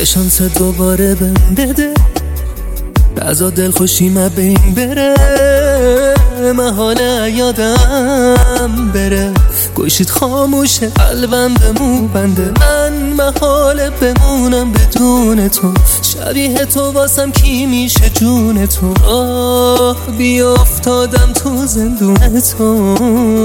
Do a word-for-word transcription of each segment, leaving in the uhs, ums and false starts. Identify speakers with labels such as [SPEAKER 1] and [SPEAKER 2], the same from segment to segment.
[SPEAKER 1] یه شانس دوباره بهم بده، رضا دلخوشی ما بین بره، محاله یادم بره، گوشید خاموشه قلبم بمون بنده، من محاله بمونم بدون تو، شبیه تو واسم کی میشه جون تو، آه بیافتادم تو زندون تو،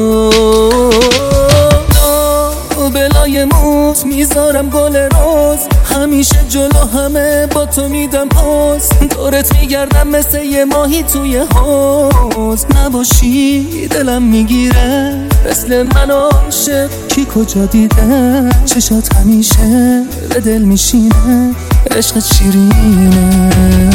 [SPEAKER 1] بلای موت میذارم گل روز، همیشه جلو همه با تو میدم پاس، دورت میگردم مثل یه ماهی توی حوض، نباشی دلم میگیره، مثل من عاشق کی کجا دیده، چشات همیشه به دل میشینه، عشقت شیرینه،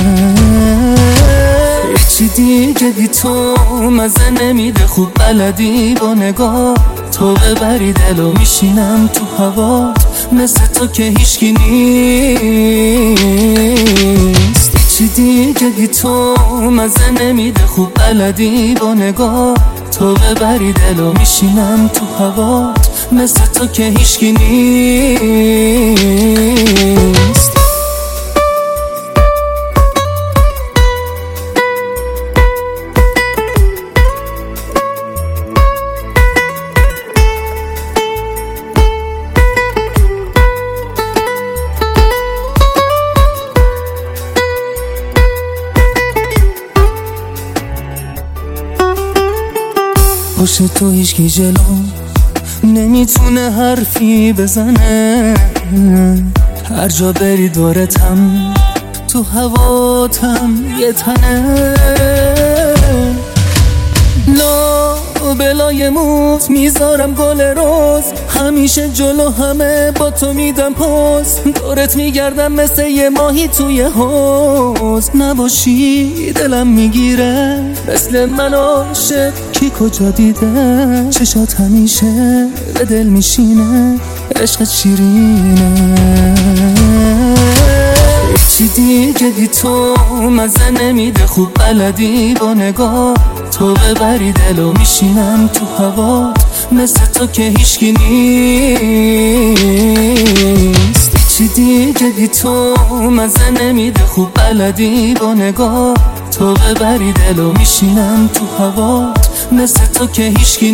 [SPEAKER 1] چی دیگه بی تو مزه نمیده، خوب بلدی با نگاه تو ببری دلو، میشینم تو هوات مثل تو که هیچکی نیست، چی دیگه بی تو مزه نمیده، خوب بلدی با نگاه تو ببری دلو، میشینم تو هوات مثل تو که هیچکی نیست. پشت تو هیچکی جلو نمیتونه حرفی بزنه، هر جا بری دورتم تو هواتم یه تنه، لا بلای موت میذارم گل روز، همیشه جلو همه با تو میدم پاس، دورت میگردم مثل یه ماهی توی حوض، نباشی دلم میگیره، مثل من عاشق کی کجا دیده، چشات همیشه به دل میشینه، عشقت شیرینه، چی دیگه بی تو مزه نمیده، خوب بلدی با نگاه تو ببری دلو، میشینم تو هوات مثل تو که هیچکی نیست، چی دیگه بی تو مزه نمیده، خوب بلدی با نگاه تو ببری دلو، میشینم تو هوات مثل تو که هیچکی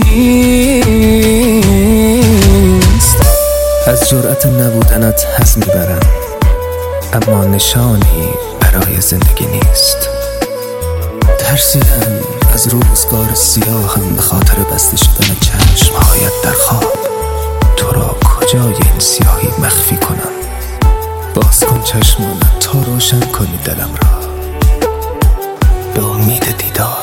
[SPEAKER 1] نیست.
[SPEAKER 2] از جرأت نبودنت حس میبرم، اما نشانی برای زندگی نیست، ترسیدم از روزگار سیاهم به خاطر بسته شدن چشمهایت در خواب، تو را کجای این سیاهی مخفی کنم، باز کن چشمانت تا روشن کنی دلم را به امید دیدار.